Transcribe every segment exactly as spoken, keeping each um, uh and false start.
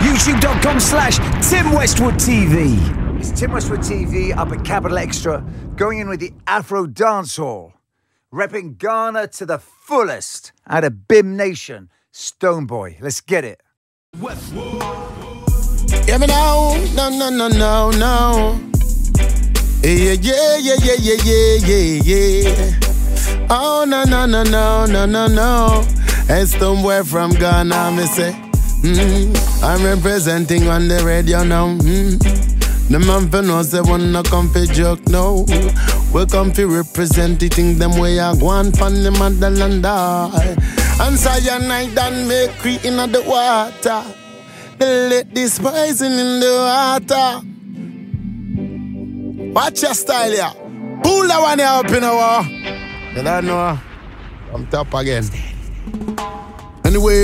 YouTube.com slash Tim Westwood T V. It's Tim Westwood T V up at Capital Extra, going in with the Afro Dancehall, repping Ghana to the fullest out of Bim Nation, Stonebwoy. Let's get it. Westwood. Yeah, me now, no, no, no, no, no. Yeah, yeah, yeah, yeah, yeah, yeah, yeah, yeah. Oh, no, no, no, no, no, no, no. And Stonebwoy from Ghana, me say. Mm, I'm representing on the radio now. Mm. The man for knows they wanna come for joke now. We come for represent it in them way I go on from the motherland. And cyanide and mercury in the water. They let this poison in the water. Watch your style here. Pull that one here up in the war. You don't know. I'm top again. Anyway.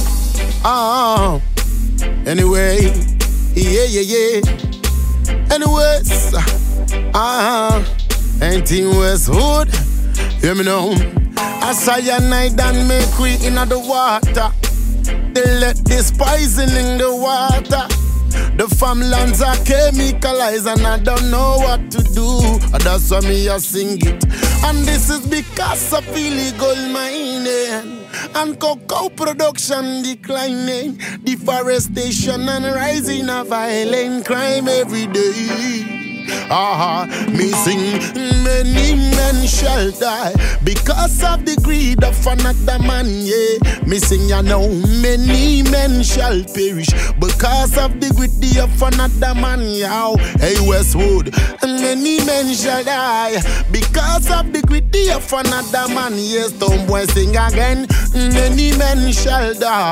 Ah, anyway, yeah, yeah, yeah. Anyways, ah, anything Westwood, hear me now. I cyanide and mercury in the water. They let this poison in the water. The farmlands are chemicalized and I don't know what to do. That's why me I sing it. And this is because of illegal mining and cocoa production declining, deforestation and rising of violent crime every day. Ah, me sing, many men shall die because of the greed of another man, yeah. Me sing, you know, many men shall perish because of the greed of another man, yeah. Hey, Westwood, many men shall die because of the greed of another man, yes. Stonebwoy sing again, many men shall die.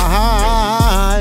Ah,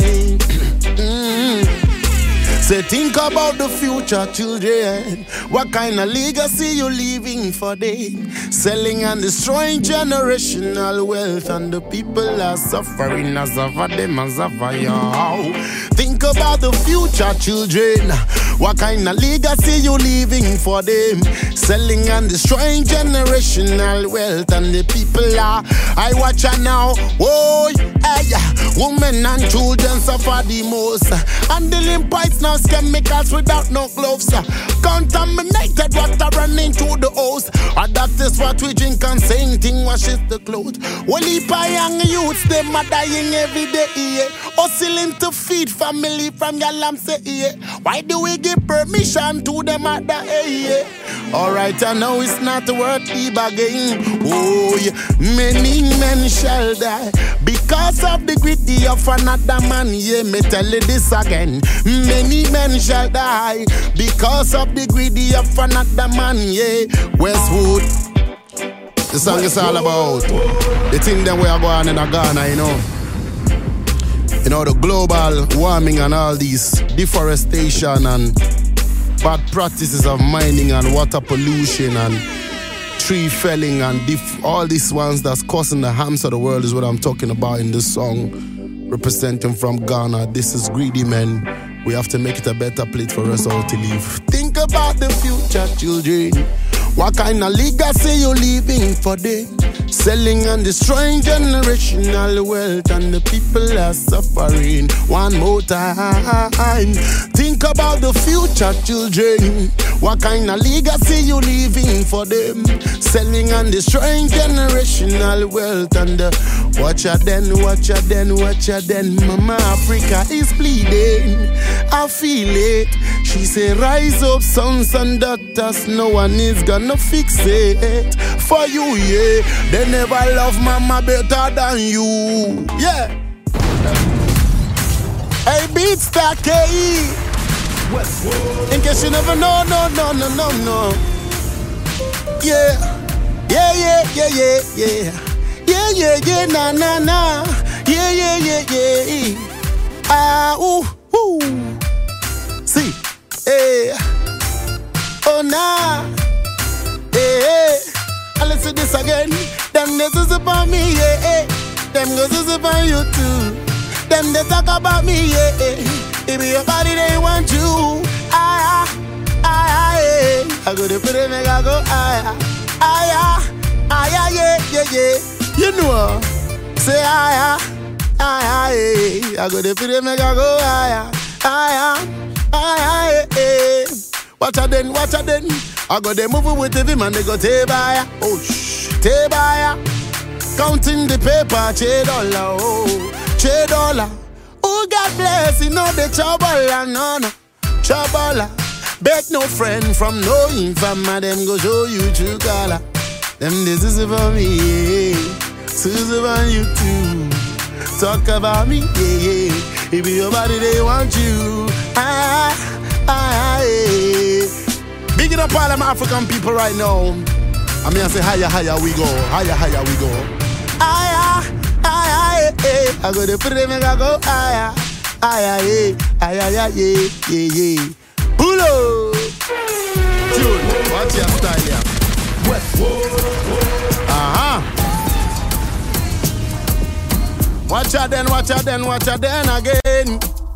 mm. Say, think about the future children. What kind of legacy you leaving for them? Selling and destroying generational wealth, and the people are suffering as of them as of you. Think about the future children. What kind of legacy you leaving for them? Selling and destroying generational wealth, and the people are. I watch her now. Oh, hey, women and children suffer the most. Handling pipes now. Chemicals without no gloves, contaminated water running through the hose. And that is what we drink and same thing washes the clothes. Well, if I young youths, them are dying every day, yeah. Hustling to feed family from your lamb, say, yeah. Why do we give permission to them at the yeah? Alright, I know it's not worth the bargain. Oh, yeah. Many men shall die because of the greedy of another man, yeah. Me tell you this again. Many men shall die because of the greedy of another man, yeah. Westwood. The song is all about the thing that we are going in Ghana, you know. You know, the global warming and all these deforestation and bad practices of mining and water pollution and tree felling and def- all these ones that's causing the harms of the world is what I'm talking about in this song. Representing from Ghana, this is Greedy Men. We have to make it a better place for us all to live. Think about the future children. What kind of legacy you leaving for them? Selling and destroying generational wealth, and the people are suffering. One more time. Think about the future children. What kind of legacy you leaving for them? Selling and destroying generational wealth, and the watch ya then, watch ya then, watch ya then. Mama Africa is bleeding. I feel it. She say, rise up, sons and daughters. No one is gonna fix it for you, yeah. They never love mama better than you, yeah. Hey, Beats that K E. In case you never know, no, no, no, no, no. Yeah, yeah, yeah, yeah, yeah, yeah. Yeah, yeah, yeah, na, na, na. Yeah, yeah, yeah, yeah. Ah, ooh, ooh. See, hey. Oh, nah. Hey, hey. And let's do this again. Them this is about me, yeah, yeah. Them this is about you too. Them they talk about me, yeah, yeah. If your body they want you, ah, ah, ah, yeah. I go to put it, make I go, ah, ah, ah, ah, yeah, yeah, yeah, yeah. You know, say ah, ah, higher. I go the feeling make I go higher, higher, higher. Watch out then, watch out then. I go the move with the man, they go take by. Oh shh, take by. Counting the paper, che dollar, oh, che dollar. Oh God bless, you know the trouble, no no, trouble. Beg no friend from no infama, them go show you true color. Them this is for me, this is about you too. Talk about me, yeah, yeah. If your body they want you, ah, ah, ah, yeah. Big it up all them African people right now. I mean I say higher, higher we go, higher, higher we go. Higher, higher, yeah. I go to put them and I go higher, higher, yeah, higher, yeah, yeah, yeah, yeah. Pull up, June, what's your style here? Uh-huh. Watch out then, watch out then, watch out then again.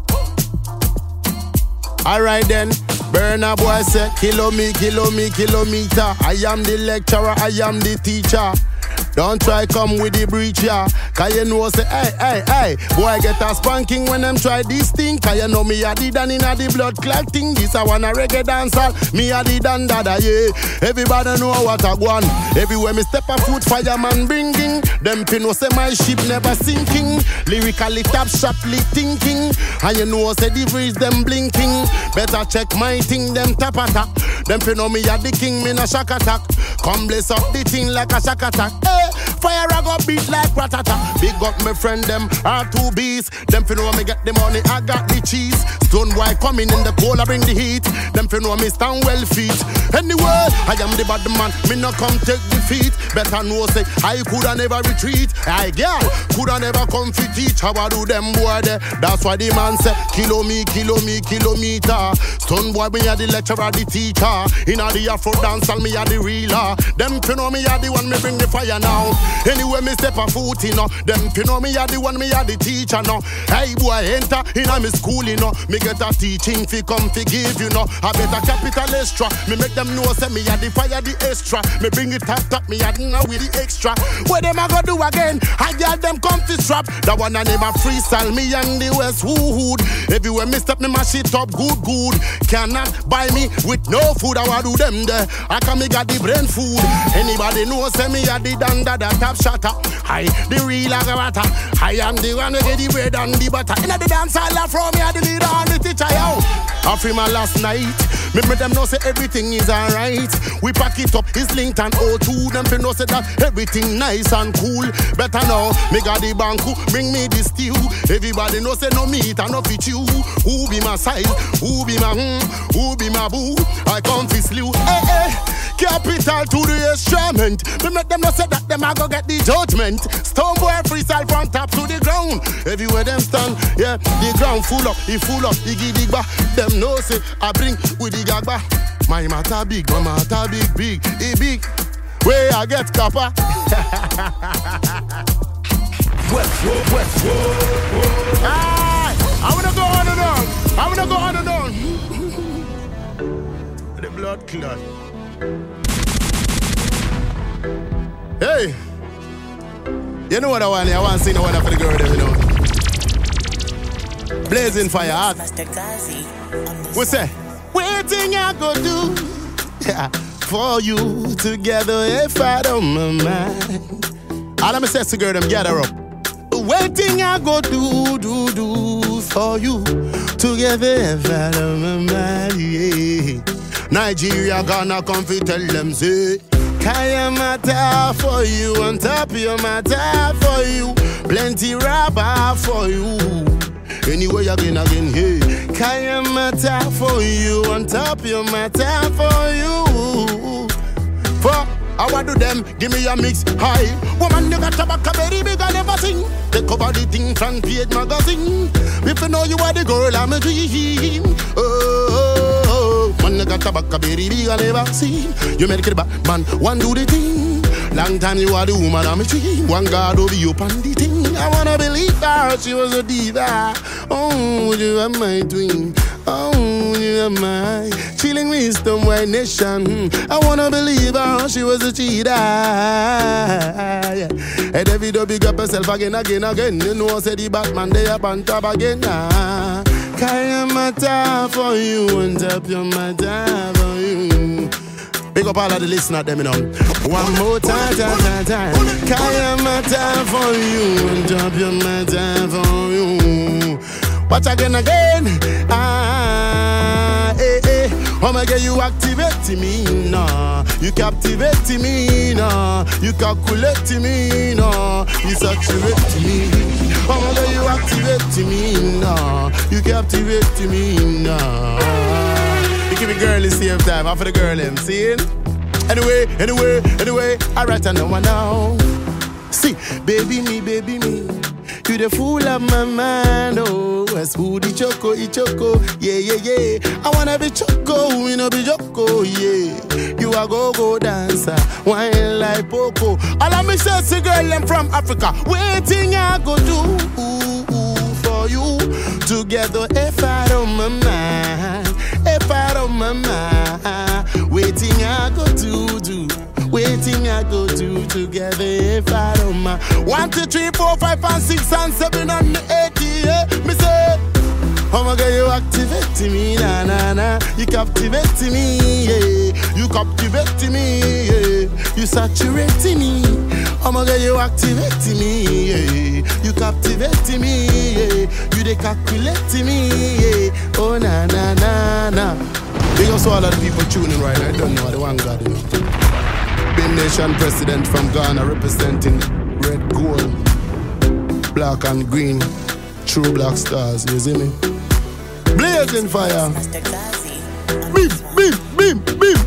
Alright then, Burna Boy say, kilo me, kilo me, kilometer. I am the lecturer, I am the teacher. Don't try come with the breach, yeah. Cause you know say, hey, hey, hey. Boy get a spanking when them try this thing. Cause you know me a the dan inna the blood clot thing. This a wanna reggae dancer. Me a the dan dada, yeah. Everybody know what I want. Everywhere me step a foot, fireman bringing. Them pin say my ship never sinking. Lyrically top sharply thinking. And you know say the breeze them blinking. Better check my thing, them tap attack. Them pin know me a the king, me na shock attack. Come bless up the thing like a shock attack. Hey. Fire I go beat like ratata. Big up my friend them R two B's. Them fi know me get the money, I got the cheese. Stone boy coming in the cold, I bring the heat. Them fi know me stand well feet. Anyway, I am the bad man, me no come take defeat. Better know say I coulda never retreat. I girl coulda never come fi teach. How I do them boy there. That's why the man say kilo me, kilo me, kilometer. Stone boy me a the lecturer, the teacher. Inna the Afro dance, me a the reeler. Them fi know me a the one me bring the fire now. Anyway, me step a foot in, no. Them fi know me a the one, me a the teacher, no. Hey boy, enter in a me school, you know. Me get a teaching fi come fi give, you know. I better capital extra. Me make them know say me a the fire, the extra. Me bring it top top, me a dinner with the extra. What them a go do again? I got them come fi strap. That one a name a freestyle, me and the West Hood. Everywhere me step, me mash it up good, good. Cannot buy me with no food. I do them there. I can me got the brain food. Anybody know say me a the dan da da top shatter. I the real agavata. I am the one who get the bread and the butter. Inna the dance all from me a the leader and the teacher, yo. After my last night, me make them know say everything is alright. We pack it up, it's linked and O two. Them fi know say that everything nice and cool. Better now, me got the banku, bring me the stew. Everybody know say no meat and no fit you. Who be my side? Who be my hmm? Who be my boo? I come fi slew. Hey, hey. Capital to the instrument. We make them know say that them a go get the judgment. Stone boy freestyle from top to the ground. Everywhere them stand, yeah, the ground full up, he full up, he give the back. Them know say I bring with the gagba. My matter big, my matter big, big, he big. Where I get copper. West, west, west, west. I wanna go on and on. I wanna go on and on. The blood clot. Hey, you know what I want? I want to see the one for the girl, you know. Blazing fire hot. We say, waiting I go do for you together if I don't mind. All I'm saying to girl, them gather up. Waiting I go do, do, do for you together if I don't mind. Yeah. Nigeria gonna come fi tell them say Kaya matter for you, on top of your matter for you, plenty rubber for you. Anyway again again, hey. Kaya matter for you, on top of your matter for you. For I want do them, give me a mix high. Woman, you got tobacco very big, I never sing. Take over the thing from Page magazine. If you know you are the girl, I'm a dream. Oh, man, you got tobacco very big, I never seen. You make it back, man, one do the thing. Long time you are the woman, I'm a dream. One God over you upon the thing. I wanna believe her, she was a diva. Oh, would you have my dream? Oh, you mine. Chilling wisdom, white nation. I wanna believe her, she was a cheater. And every day big up herself again, again, again. You know, say the Batman, they up on top again. Ah. Kaya mata for you, and up your mata for you. Big up all of the listeners, them, you know. One more time, time, time, time. Kaya mata for you, and up your mata for you. But again, again, ah, eh, eh. Oh my God, you activate me, no. You captivate me, no. You calculate me, no. You saturate me. Oh my God, you activate me, no. You captivate me, no. You give me girl same time, after the girl, I'm seeing. Anyway, anyway, anyway, alright, I know I know. See, baby me, baby me. You the fool of my mind, oh. West Woody Choco, I Choco, yeah, yeah, yeah. I wanna be Choco, we no be Choco, yeah. You a go-go dancer, wine like Poco. All of me say, see girl, I'm from Africa. Waiting I go do ooh, ooh, for you. Together, if I don't my mind, if I don't my mind. Waiting I go do, do. Waiting I go do together if I don't mind. One, two, three, four, five, and six, and seven, and eight, yeah. Me say, oh my God, you activate me, na na na. You captivate me, yeah. You captivate me, yeah. You saturate me. Oh my God, you activate me, yeah. You captivate me, yeah. You dey calculate me, yeah. Oh na na na na. Big up to all of the people tuning right now. I don't know the one God, you know. Been nation president from Ghana representing red, gold, black and green, true black stars, you see me? Blazing fire. Beam, beam, beam, beam.